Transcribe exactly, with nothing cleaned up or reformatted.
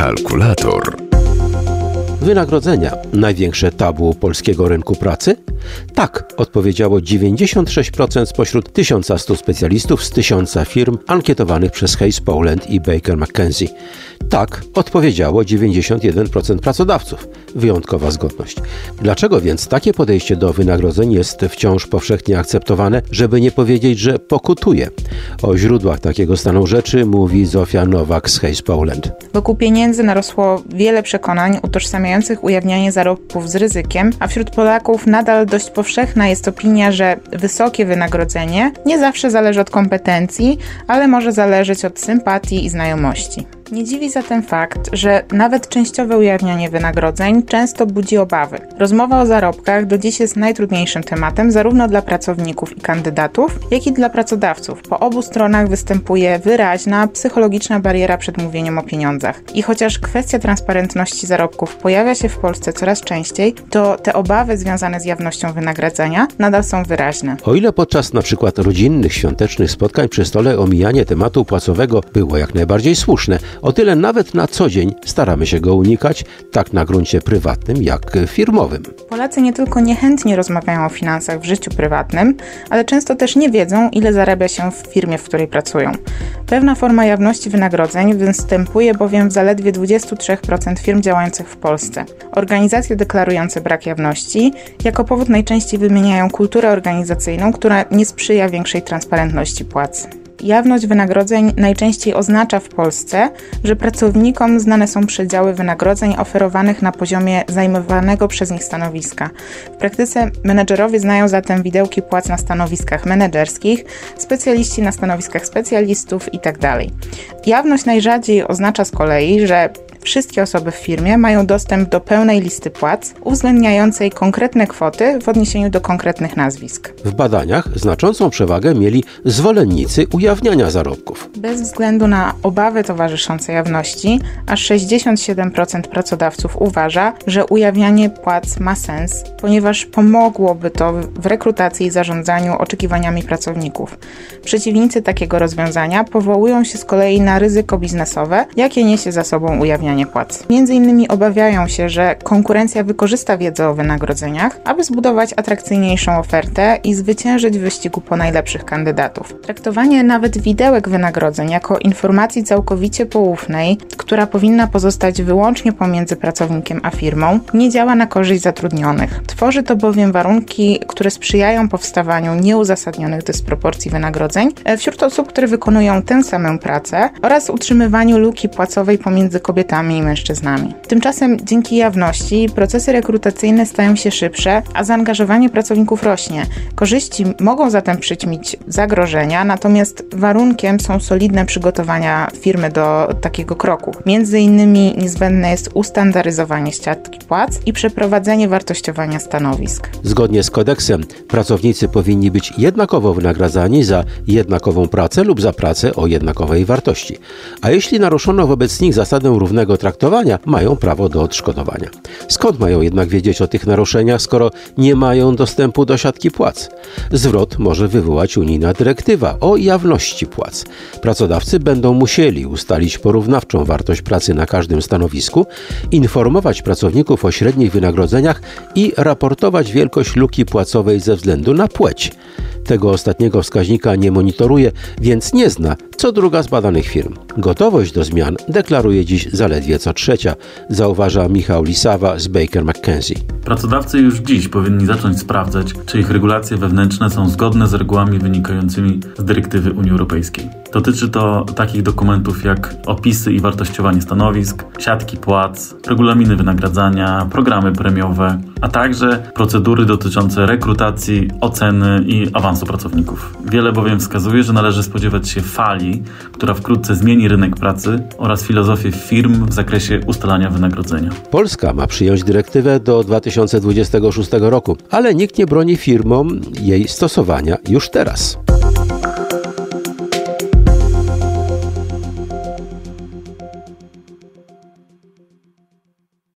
Kalkulator. Wynagrodzenia największe tabu polskiego rynku pracy? Tak, odpowiedziało dziewięćdziesiąt sześć procent spośród tysiąc stu specjalistów z tysiąca firm ankietowanych przez Hays Poland i Baker McKenzie. Tak, odpowiedziało dziewięćdziesiąt jeden procent pracodawców. Wyjątkowa zgodność. Dlaczego więc takie podejście do wynagrodzeń jest wciąż powszechnie akceptowane, żeby nie powiedzieć, że pokutuje? O źródłach takiego stanu rzeczy mówi Zofia Nowak z Hays Poland. Wokół pieniędzy narosło wiele przekonań utożsamiających ujawnianie zarobków z ryzykiem, a wśród Polaków nadal dość powszechna jest opinia, że wysokie wynagrodzenie nie zawsze zależy od kompetencji, ale może zależeć od sympatii i znajomości. Nie dziwi zatem fakt, że nawet częściowe ujawnianie wynagrodzeń często budzi obawy. Rozmowa o zarobkach do dziś jest najtrudniejszym tematem zarówno dla pracowników i kandydatów, jak i dla pracodawców. Po obu stronach występuje wyraźna psychologiczna bariera przed mówieniem o pieniądzach. I chociaż kwestia transparentności zarobków pojawia się w Polsce coraz częściej, to te obawy związane z jawnością wynagrodzenia nadal są wyraźne. O ile podczas na przykład rodzinnych, świątecznych spotkań przy stole omijanie tematu płacowego było jak najbardziej słuszne, o tyle nawet na co dzień staramy się go unikać, tak na gruncie prywatnym, jak firmowym. Polacy nie tylko niechętnie rozmawiają o finansach w życiu prywatnym, ale często też nie wiedzą, ile zarabia się w firmie, w której pracują. Pewna forma jawności wynagrodzeń występuje bowiem w zaledwie dwadzieścia trzy procent firm działających w Polsce. Organizacje deklarujące brak jawności jako powód najczęściej wymieniają kulturę organizacyjną, która nie sprzyja większej transparentności płacy. Jawność wynagrodzeń najczęściej oznacza w Polsce, że pracownikom znane są przedziały wynagrodzeń oferowanych na poziomie zajmowanego przez nich stanowiska. W praktyce menedżerowie znają zatem widełki płac na stanowiskach menedżerskich, specjaliści na stanowiskach specjalistów itd. Jawność najrzadziej oznacza z kolei, że wszystkie osoby w firmie mają dostęp do pełnej listy płac, uwzględniającej konkretne kwoty w odniesieniu do konkretnych nazwisk. W badaniach znaczącą przewagę mieli zwolennicy ujawniania zarobków. Bez względu na obawy towarzyszące jawności, aż sześćdziesiąt siedem procent pracodawców uważa, że ujawnianie płac ma sens, ponieważ pomogłoby to w rekrutacji i zarządzaniu oczekiwaniami pracowników. Przeciwnicy takiego rozwiązania powołują się z kolei na ryzyko biznesowe, jakie niesie za sobą ujawnianie płac. Między innymi obawiają się, że konkurencja wykorzysta wiedzę o wynagrodzeniach, aby zbudować atrakcyjniejszą ofertę i zwyciężyć w wyścigu po najlepszych kandydatów. Traktowanie nawet widełek wynagrodzeń jako informacji całkowicie poufnej, która powinna pozostać wyłącznie pomiędzy pracownikiem a firmą, nie działa na korzyść zatrudnionych. Tworzy to bowiem warunki, które sprzyjają powstawaniu nieuzasadnionych dysproporcji wynagrodzeń wśród osób, które wykonują tę samą pracę oraz utrzymywaniu luki płacowej pomiędzy kobietami i mężczyznami. Tymczasem dzięki jawności procesy rekrutacyjne stają się szybsze, a zaangażowanie pracowników rośnie. Korzyści mogą zatem przyćmić zagrożenia, natomiast warunkiem są solidne przygotowania firmy do takiego kroku. Między innymi niezbędne jest ustandaryzowanie ścieżki płac i przeprowadzenie wartościowania stanowisk. Zgodnie z kodeksem pracownicy powinni być jednakowo wynagradzani za jednakową pracę lub za pracę o jednakowej wartości. A jeśli naruszono wobec nich zasadę równego traktowania, mają prawo do odszkodowania. Skąd mają jednak wiedzieć o tych naruszeniach, skoro nie mają dostępu do siatki płac? Zwrot może wywołać unijna dyrektywa o jawności płac. Pracodawcy będą musieli ustalić porównawczą wartość pracy na każdym stanowisku, informować pracowników o średnich wynagrodzeniach i raportować wielkość luki płacowej ze względu na płeć. Tego ostatniego wskaźnika nie monitoruje, więc nie zna co druga z badanych firm. Gotowość do zmian deklaruje dziś zaledwie co trzecia, zauważa Michał Lisawa z Baker McKenzie. Pracodawcy już dziś powinni zacząć sprawdzać, czy ich regulacje wewnętrzne są zgodne z regułami wynikającymi z dyrektywy Unii Europejskiej. Dotyczy to takich dokumentów jak opisy i wartościowanie stanowisk, siatki płac, regulaminy wynagradzania, programy premiowe, a także procedury dotyczące rekrutacji, oceny i awansu pracowników. Wiele bowiem wskazuje, że należy spodziewać się fali, która wkrótce zmieni rynek pracy oraz filozofię firm w zakresie ustalania wynagrodzenia. Polska ma przyjąć dyrektywę do dwa tysiące dwudziestego szóstego roku, ale nikt nie broni firmom jej stosowania już teraz.